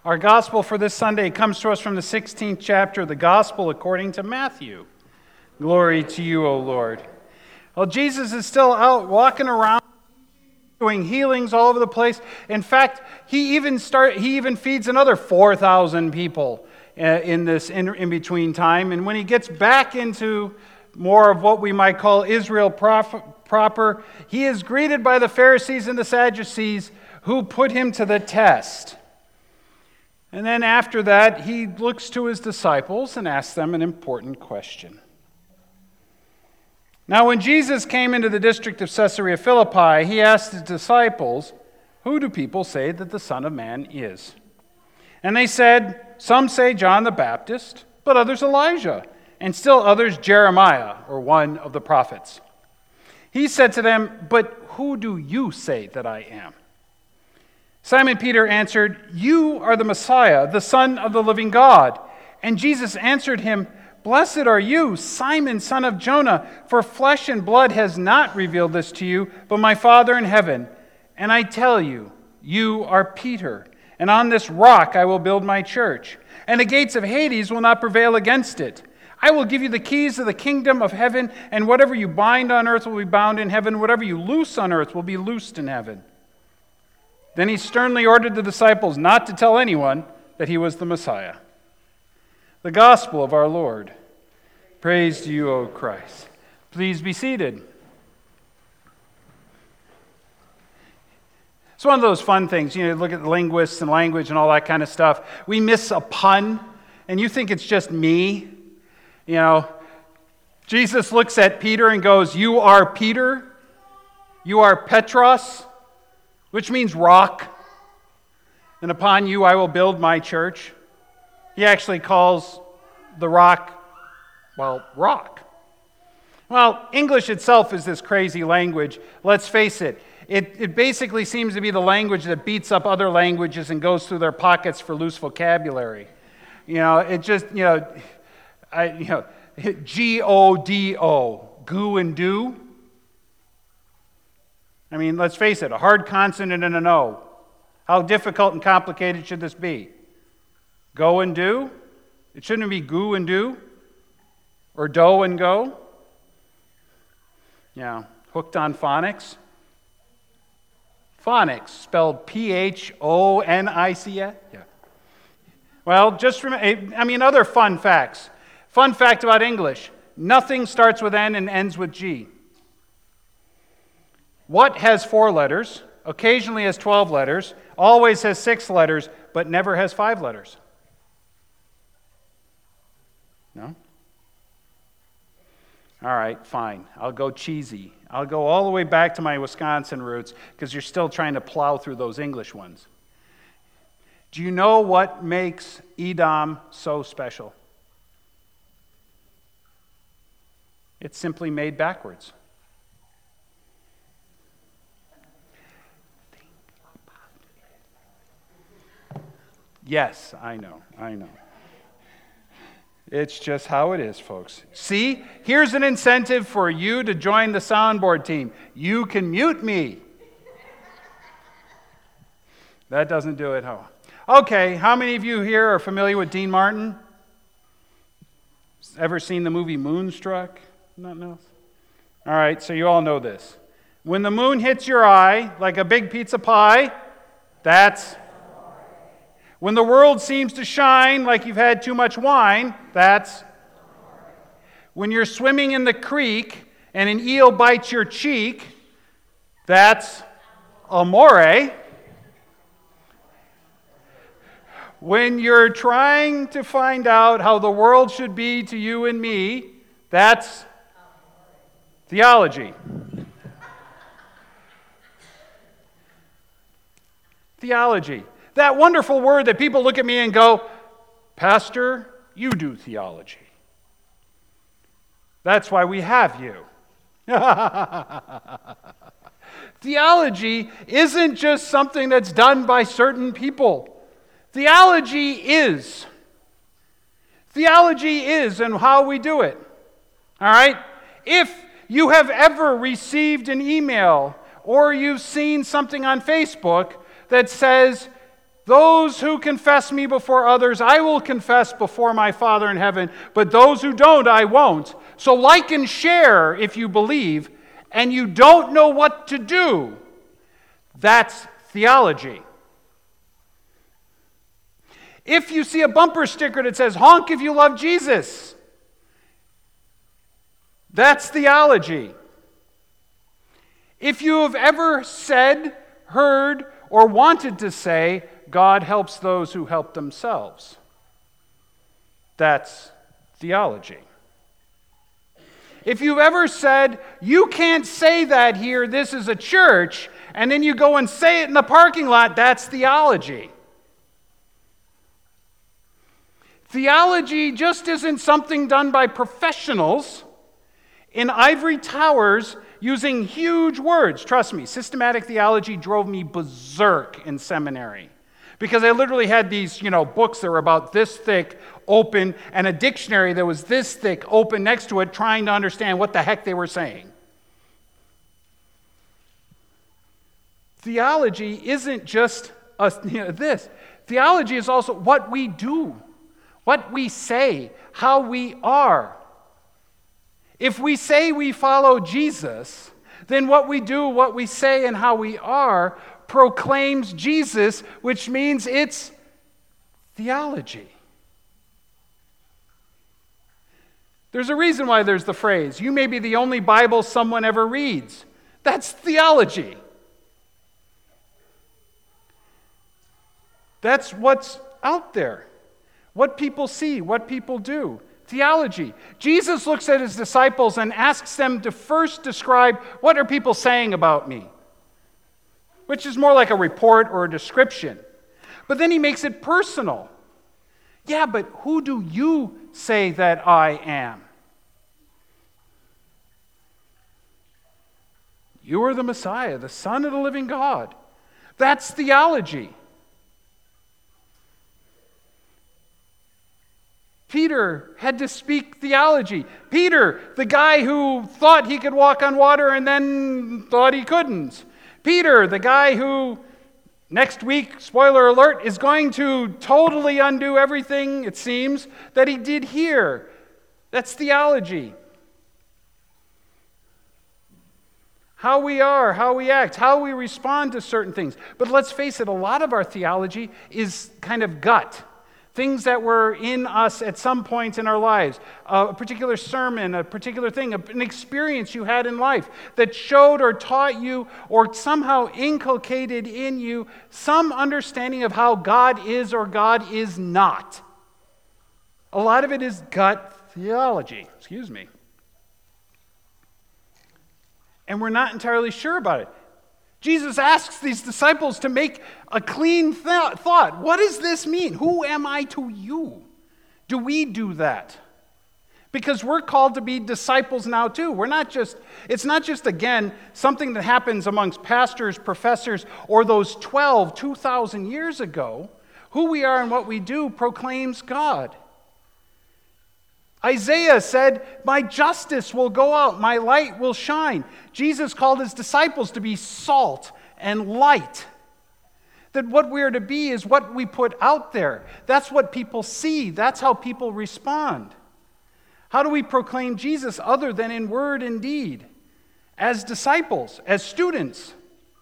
Our gospel for this Sunday comes to us from the 16th chapter of the Gospel according to Matthew. Glory to you, O Lord. Well, Jesus is still out walking around, doing healings all over the place. In fact, he even feeds another 4,000 people in this in-between time. And when he gets back into more of what we might call Israel proper, he is greeted by the Pharisees and the Sadducees who put him to the test. And then after that, he looks to his disciples and asks them an important question. Now, when Jesus came into the district of Caesarea Philippi, he asked his disciples, "Who do people say that the Son of Man is?" And they said, "Some say John the Baptist, but others Elijah, and still others Jeremiah, or one of the prophets." He said to them, "But who do you say that I am?" Simon Peter answered, "You are the Messiah, the Son of the living God." And Jesus answered him, "Blessed are you, Simon, son of Jonah, for flesh and blood has not revealed this to you, but my Father in heaven. And I tell you, you are Peter, and on this rock I will build my church, and the gates of Hades will not prevail against it. I will give you the keys of the kingdom of heaven, and whatever you bind on earth will be bound in heaven, whatever you loose on earth will be loosed in heaven." Then he sternly ordered the disciples not to tell anyone that he was the Messiah. The gospel of our Lord. Praise to you, O Christ. Please be seated. It's one of those fun things. You look at linguists and language and all that kind of stuff. We miss a pun, and you think it's just me. Jesus looks at Peter and goes, "You are Peter. You are Petros," which means rock. "And upon you I will build my church." He actually calls the rock, rock. Well, English itself is this crazy language. Let's face it. It basically seems to be the language that beats up other languages and goes through their pockets for loose vocabulary. It just, G-O-D-O, goo and do. I mean, let's face it, a hard consonant and an O. How difficult and complicated should this be? Go and do? It shouldn't be goo and do? Or do and go? Hooked on phonics. Phonics, spelled P-H-O-N-I-C-S. Yeah. Well, just remember, other fun facts. Fun fact about English, nothing starts with N and ends with G. What has 4 letters, occasionally has 12 letters, always has 6 letters, but never has 5 letters? No? All right, fine. I'll go cheesy. I'll go all the way back to my Wisconsin roots because you're still trying to plow through those English ones. Do you know what makes Edom so special? It's simply made backwards. Yes, I know. It's just how it is, folks. See, here's an incentive for you to join the soundboard team. You can mute me. That doesn't do it, huh? Okay, how many of you here are familiar with Dean Martin? Ever seen the movie Moonstruck? Nothing else? All right, so you all know this. When the moon hits your eye like a big pizza pie, that's... When the world seems to shine like you've had too much wine, that's... When you're swimming in the creek and an eel bites your cheek, that's amore. When you're trying to find out how the world should be to you and me, that's theology. Theology. That wonderful word that people look at me and go, "Pastor, you do theology. That's why we have you." Theology isn't just something that's done by certain people. Theology is. Theology is and how we do it. All right? If you have ever received an email or you've seen something on Facebook that says, Those who confess me before others, I will confess before my Father in heaven, but those who don't, I won't. So like and share if you believe, and you don't know what to do. That's theology. If you see a bumper sticker that says, honk if you love Jesus, that's theology. If you have ever said, heard, or wanted to say, God helps those who help themselves, that's theology. If you've ever said, you can't say that here, this is a church, and then you go and say it in the parking lot, that's theology. Theology just isn't something done by professionals in ivory towers using huge words. Trust me, systematic theology drove me berserk in seminary. Because I literally had these, books that were about this thick, open, and a dictionary that was this thick, open next to it, trying to understand what the heck they were saying. Theology isn't just this. Theology is also what we do, what we say, how we are. If we say we follow Jesus, then what we do, what we say, and how we are proclaims Jesus, which means it's theology. There's a reason why there's the phrase, you may be the only Bible someone ever reads. That's theology. That's what's out there. What people see, what people do. Theology. Jesus looks at his disciples and asks them to first describe, what are people saying about me? Which is more like a report or a description. But then he makes it personal. Yeah, but who do you say that I am? You are the Messiah, the Son of the living God. That's theology. Peter had to speak theology. Peter, the guy who thought he could walk on water and then thought he couldn't. Peter, the guy who, next week, spoiler alert, is going to totally undo everything, it seems, that he did here. That's theology. How we are, how we act, how we respond to certain things. But let's face it, a lot of our theology is kind of gut. Things that were in us at some point in our lives, a particular sermon, a particular thing, an experience you had in life that showed or taught you or somehow inculcated in you some understanding of how God is or God is not. A lot of it is gut theology, And we're not entirely sure about it. Jesus asks these disciples to make a clean thought. What does this mean? Who am I to you? Do we do that? Because we're called to be disciples now too. It's not just, again, something that happens amongst pastors, professors, or those 2,000 years ago. Who we are and what we do proclaims God. Isaiah said, my justice will go out, my light will shine. Jesus called his disciples to be salt and light. That what we are to be is what we put out there. That's what people see. That's how people respond. How do we proclaim Jesus other than in word and deed? As disciples, as students.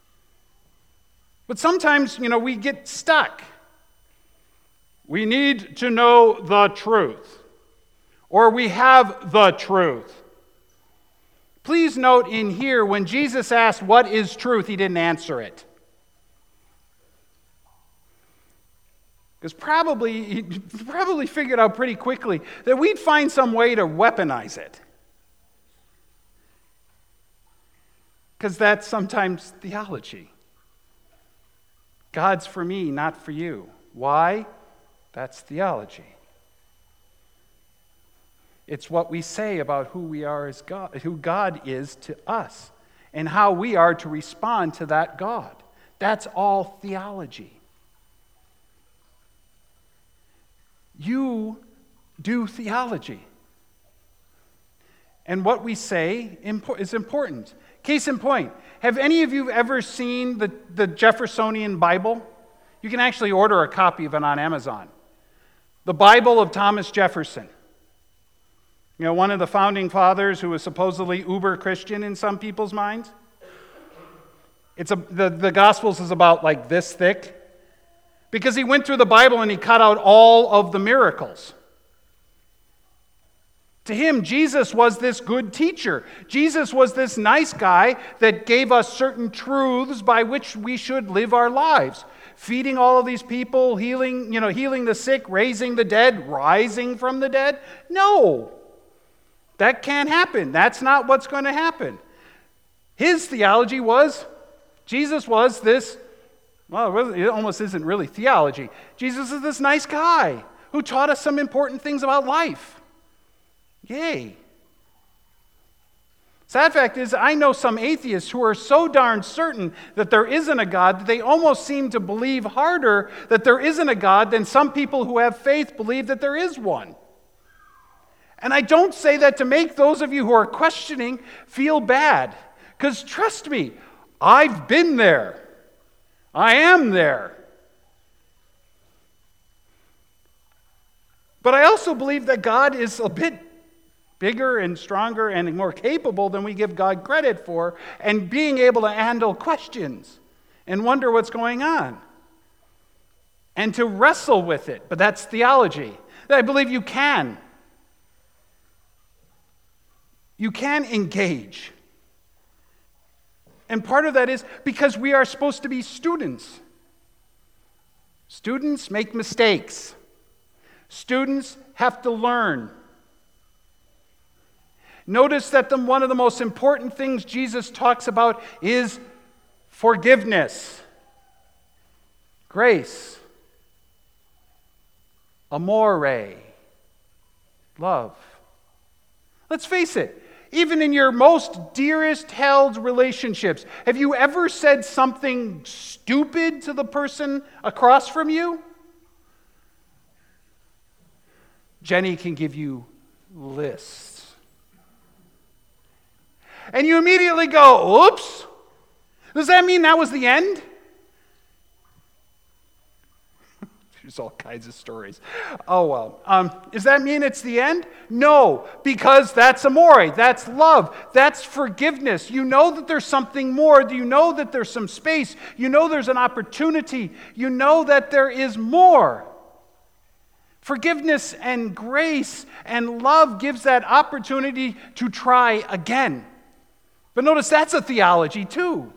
But sometimes, we get stuck. We need to know the truth. Or we have the truth. Please note in here, when Jesus asked, what is truth, he didn't answer it. Because he probably figured out pretty quickly that we'd find some way to weaponize it. Because that's sometimes theology. God's for me, not for you. Why? That's theology. It's what we say about who we are as God, who God is to us, and how we are to respond to that God. That's all theology. You do theology. And what we say is important. Case in point, have any of you ever seen the Jeffersonian Bible? You can actually order a copy of it on Amazon. The Bible of Thomas Jefferson. You know, one of the founding fathers who was supposedly uber Christian in some people's minds. The Gospels is about like this thick. Because he went through the Bible and he cut out all of the miracles. To him, Jesus was this good teacher. Jesus was this nice guy that gave us certain truths by which we should live our lives. Feeding all of these people, healing the sick, raising the dead, rising from the dead. No, that can't happen. That's not what's going to happen. His theology was, Jesus was this, well, it almost isn't really theology. Jesus is this nice guy who taught us some important things about life. Yay. Sad fact is, I know some atheists who are so darn certain that there isn't a God that they almost seem to believe harder that there isn't a God than some people who have faith believe that there is one. And I don't say that to make those of you who are questioning feel bad, because trust me, I've been there. I am there. But I also believe that God is a bit bigger and stronger and more capable than we give God credit for, and being able to handle questions and wonder what's going on and to wrestle with it. But that's theology. I believe you can. You can engage. And part of that is because we are supposed to be students. Students make mistakes. Students have to learn. Notice that one of the most important things Jesus talks about is forgiveness, grace, amore, love. Let's face it, even in your most dearest held relationships, have you ever said something stupid to the person across from you? Jenny can give you lists. And you immediately go, oops. Does that mean that was the end? There's all kinds of stories. Oh, well. Does that mean it's the end? No, because that's amore. That's love. That's forgiveness. You know that there's something more. You know that there's some space. You know there's an opportunity. You know that there is more. Forgiveness and grace and love gives that opportunity to try again. But notice that's a theology too.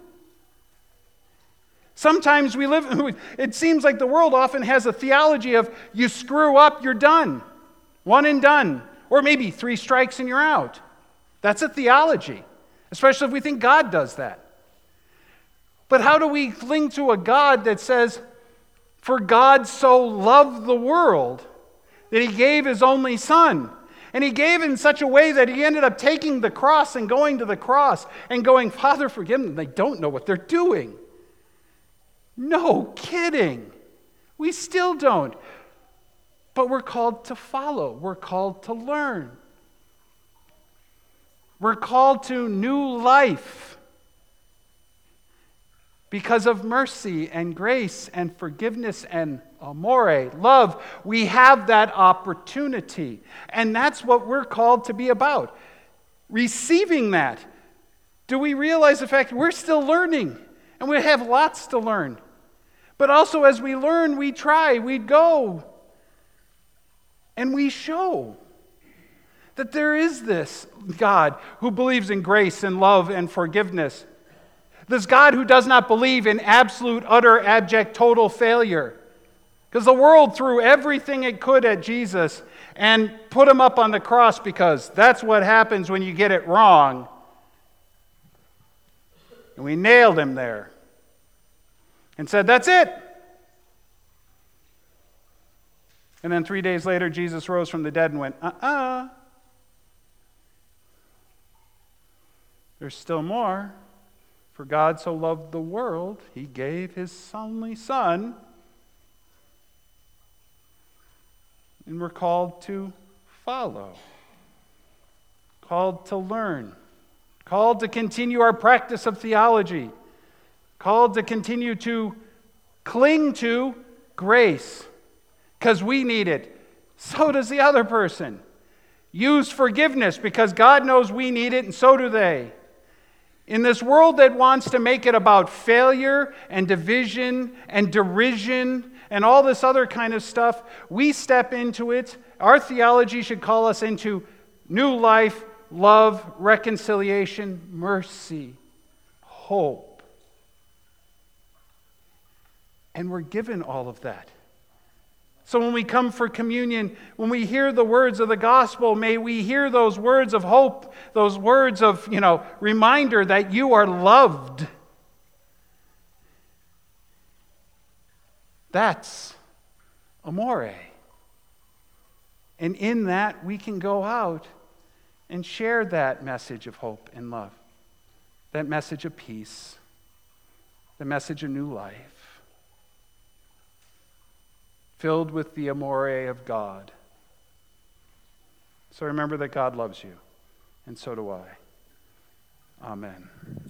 Sometimes it seems like the world often has a theology of you screw up, you're done. One and done. Or maybe 3 strikes and you're out. That's a theology, especially if we think God does that. But how do we cling to a God that says, for God so loved the world that he gave his only son? And he gave in such a way that he ended up taking the cross and going to the cross and going, Father, forgive them. They don't know what they're doing. No kidding. We still don't. But we're called to follow. We're called to learn. We're called to new life because of mercy and grace and forgiveness and amore, love. We have that opportunity. And that's what we're called to be about. Receiving that. Do we realize the fact we're still learning? And we have lots to learn. But also as we learn, we try, we go. And we show that there is this God who believes in grace and love and forgiveness. This God who does not believe in absolute, utter, abject, total failure. Because the world threw everything it could at Jesus and put him up on the cross because that's what happens when you get it wrong. And we nailed him there and said, that's it. And then 3 days later, Jesus rose from the dead and went, There's still more. For God so loved the world, he gave his only Son. And we're called to follow, called to learn, called to continue our practice of theology, called to continue to Cling to grace, because we need it. So does the other person. Use forgiveness, because God knows we need it, and so do they. In this world that wants to make it about failure and division and derision and all this other kind of stuff, we step into it. Our theology should call us into new life, love, reconciliation, mercy, hope. And we're given all of that. So when we come for communion, when we hear the words of the gospel, may we hear those words of hope, those words of, reminder that you are loved. That's amore. And in that, we can go out and share that message of hope and love, that message of peace, the message of new life, filled with the amore of God. So remember that God loves you, and so do I. Amen.